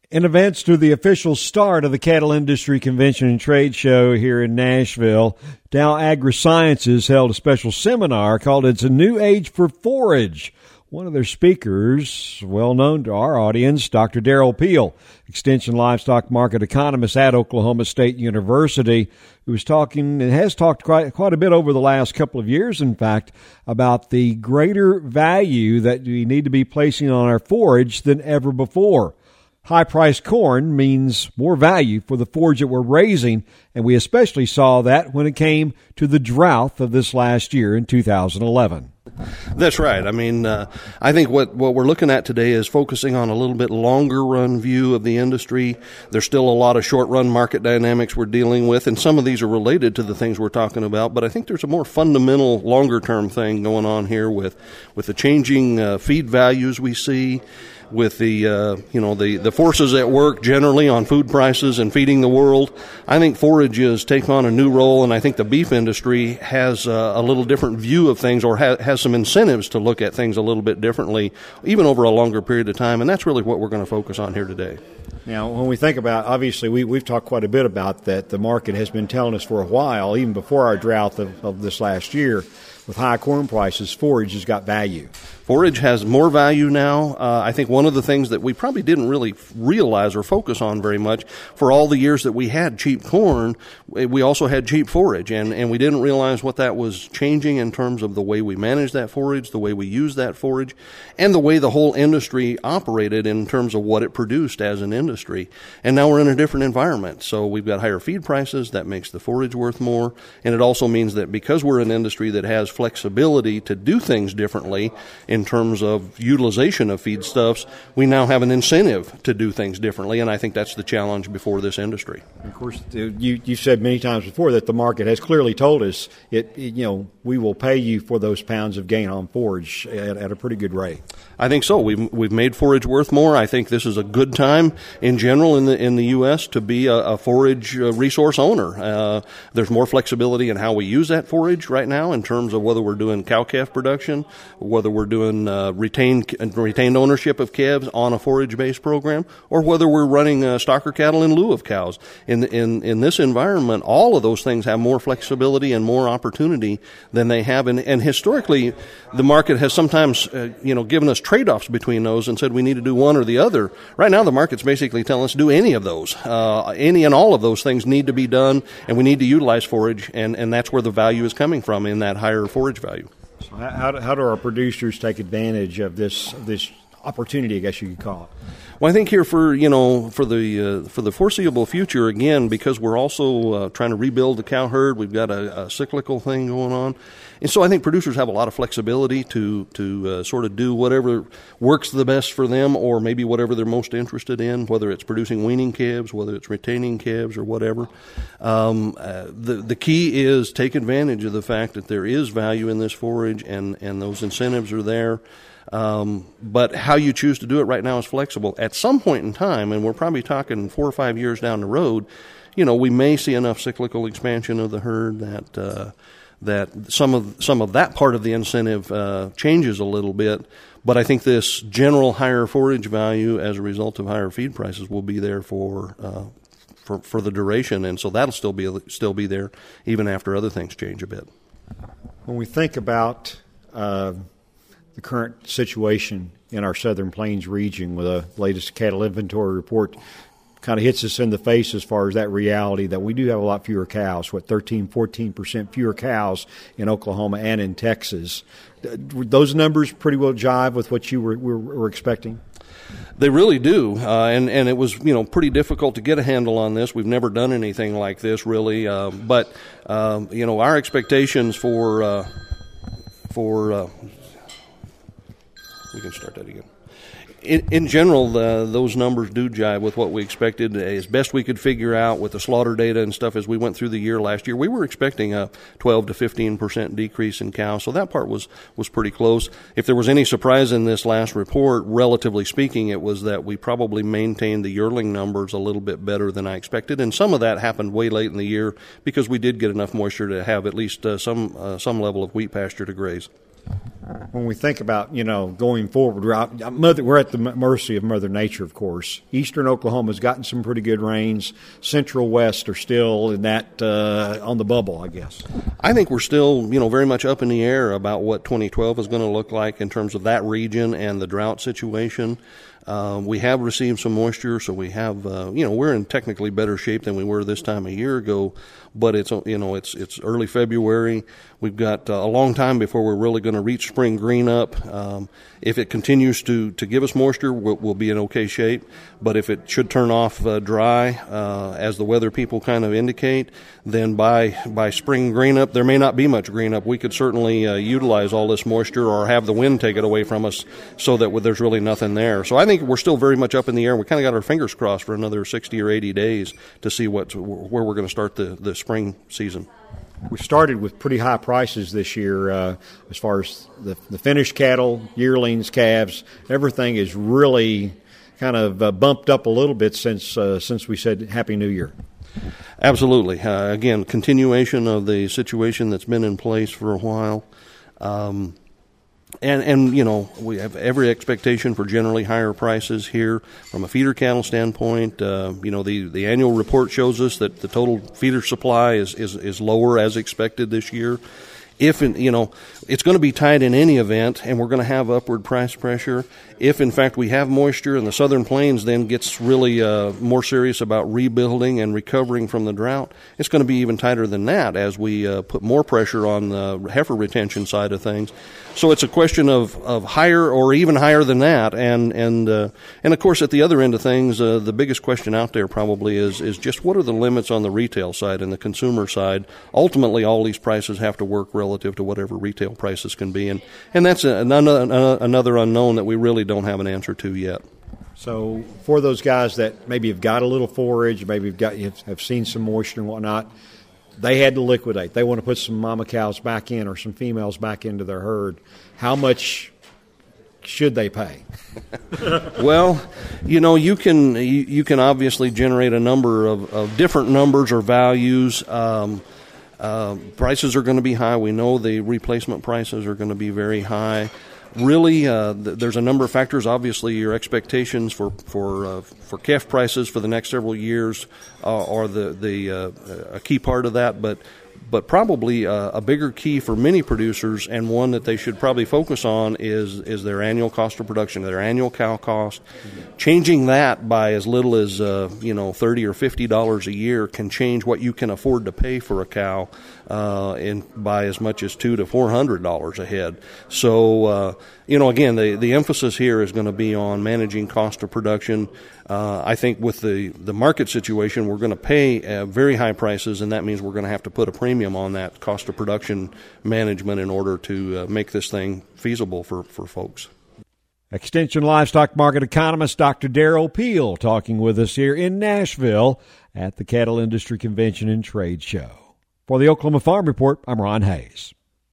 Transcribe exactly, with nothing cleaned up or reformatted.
In advance to the official start of the Cattle Industry Convention and Trade Show here in Nashville, Dow AgriSciences held a special seminar called It's a New Age for Forage. One of their speakers, well known to our audience, Doctor Darrell Peel, Extension Livestock Market Economist at Oklahoma State University, who was talking and has talked quite, quite a bit over the last couple of years, in fact, about the greater value that we need to be placing on our forage than ever before. High-priced corn means more value for the forage that we're raising, and we especially saw that when it came to the drought of this last year in two thousand eleven. That's right. I mean, uh, I think what, what we're looking at today is focusing on a little bit longer run view of the industry. There's still a lot of short run market dynamics we're dealing with, and some of these are related to the things we're talking about, but I think there's a more fundamental longer term thing going on here with, with the changing uh, feed values we see, with the uh, you know the, the forces at work generally on food prices and feeding the world. I think forages take on a new role, and I think the beef industry has uh, a little different view of things, or ha- has some incentives to look at things a little bit differently, even over a longer period of time, and that's really what we're going to focus on here today. Now, when we think about, obviously, we, we've talked quite a bit about that. The market has been telling us for a while, even before our drought of, of this last year, with high corn prices, forage has got value. Forage has more value now. Uh, I think one of the things that we probably didn't really realize or focus on very much for all the years that we had cheap corn, we also had cheap forage, and, and we didn't realize what that was changing in terms of the way we manage that forage, the way we use that forage, and the way the whole industry operated in terms of what it produced as an industry. And now we're in a different environment. So we've got higher feed prices. That makes the forage worth more. And it also means that because we're an industry that has flexibility to do things differently in terms of utilization of feedstuffs, we now have an incentive to do things differently, and I think that's the challenge before this industry. Of course, you you said many times before that the market has clearly told us it, it you know we will pay you for those pounds of gain on forage at, at a pretty good rate. I think so. We've we've made forage worth more. I think this is a good time in general in the in the U S to be a, a forage resource owner. Uh, there's more flexibility in how we use that forage right now in terms of whether we're doing cow-calf production, whether we're doing uh, retained retained ownership of calves on a forage-based program, or whether we're running uh, stocker cattle in lieu of cows. In in in this environment, all of those things have more flexibility and more opportunity than they have. And, and historically, the market has sometimes uh, you know given us trade-offs between those and said we need to do one or the other. Right now, the market's basically telling us to do any of those. Uh, any and all of those things need to be done, and we need to utilize forage, and, and that's where the value is coming from in that higher forage value. So how, how do our producers take advantage of this this opportunity, I guess you could call it? Well, I think here for you know for the uh, for the foreseeable future, again, because we're also uh, trying to rebuild the cow herd, we've got a, a cyclical thing going on, and so I think producers have a lot of flexibility to to uh, sort of do whatever works the best for them, or maybe whatever they're most interested in, whether it's producing weaning calves, whether it's retaining calves, or whatever. Um, uh, the the key is take advantage of the fact that there is value in this forage, and and those incentives are there. Um, but how you choose to do it right now is flexible. At some point in time, and we're probably talking four or five years down the road, you know, we may see enough cyclical expansion of the herd that uh, that some of some of that part of the incentive uh, changes a little bit. But I think this general higher forage value as a result of higher feed prices will be there for uh, for for the duration, and so that'll still be still be there even after other things change a bit. When we think about uh the current situation in our Southern Plains region with the latest cattle inventory report kind of hits us in the face as far as that reality that we do have a lot fewer cows, what, thirteen, fourteen percent fewer cows in Oklahoma and in Texas. Those numbers pretty well jive with what you were, were, were expecting? They really do, uh, and and it was you know pretty difficult to get a handle on this. We've never done anything like this really, uh, but um, you know our expectations for uh, for uh, we can start that again. In, in general, uh, those numbers do jive with what we expected. As best we could figure out with the slaughter data and stuff as we went through the year last year, we were expecting a twelve to fifteen percent decrease in cows, so that part was, was pretty close. If there was any surprise in this last report, relatively speaking, it was that we probably maintained the yearling numbers a little bit better than I expected, and some of that happened way late in the year because we did get enough moisture to have at least uh, some uh, some level of wheat pasture to graze. When we think about, you know, going forward, we're, we're at the mercy of Mother Nature, of course. Eastern Oklahoma's gotten some pretty good rains. Central West are still in that uh, on the bubble, I guess. I think we're still, you know, very much up in the air about what twenty twelve is going to look like in terms of that region and the drought situation. Uh, we have received some moisture, so we have, uh, you know, we're in technically better shape than we were this time a year ago. But it's, you know, it's it's early February. We've got uh, a long time before we're really going to reach spring green up. Um, if it continues to, to give us moisture, we'll, we'll be in okay shape. But if it should turn off uh, dry, uh, as the weather people kind of indicate, then by by spring green up, there may not be much green up. We could certainly uh, utilize all this moisture or have the wind take it away from us so that there's really nothing there. So I think we're still very much up in the air. We kind of got our fingers crossed for another sixty or eighty days to see what where we're going to start the, the spring season. We started with pretty high prices this year uh, as far as the, the finished cattle, yearlings, calves. Everything is really kind of uh, bumped up a little bit since uh, since we said Happy New Year. Absolutely. Uh, again, continuation of the situation that's been in place for a while. Um, And, and, you know, we have every expectation for generally higher prices here from a feeder cattle standpoint. Uh, you know, the, the annual report shows us that the total feeder supply is, is, is lower as expected this year. If, in, you know, it's going to be tight in any event, and we're going to have upward price pressure. If, in fact, we have moisture and the Southern Plains then gets really uh, more serious about rebuilding and recovering from the drought, it's going to be even tighter than that as we uh, put more pressure on the heifer retention side of things. So it's a question of, of higher or even higher than that. And, and, uh, and of course, at the other end of things, uh, the biggest question out there probably is, is just what are the limits on the retail side and the consumer side? Ultimately, all these prices have to work relative to whatever retail prices can be. And, and that's a, another, another unknown that we really don't have an answer to yet. So for those guys that maybe have got a little forage, maybe have got have seen some moisture and whatnot, they had to liquidate. They want to put some mama cows back in or some females back into their herd. How much should they pay? Well, you know, you can you, you can obviously generate a number of, of different numbers or values. Um, uh, prices are going to be high. We know the replacement prices are going to be very high. Really, uh, th- there's a number of factors. Obviously, your expectations for for uh, for calf prices for the next several years uh, are the the uh, a key part of that. But but probably uh, a bigger key for many producers, and one that they should probably focus on, is is their annual cost of production, their annual cow cost. Mm-hmm. Changing that by as little as uh, you know thirty or fifty dollars a year can change what you can afford to pay for a cow, uh, in by as much as two to four hundred dollars a head. So uh, you know, again, the the emphasis here is going to be on managing cost of production. Uh, I think with the, the market situation, we're going to pay uh, very high prices, and that means we're going to have to put a premium on that cost of production management in order to uh, make this thing feasible for, for folks. Extension Livestock Market Economist Doctor Darrell Peel talking with us here in Nashville at the Cattle Industry Convention and Trade Show. For the Oklahoma Farm Report, I'm Ron Hayes.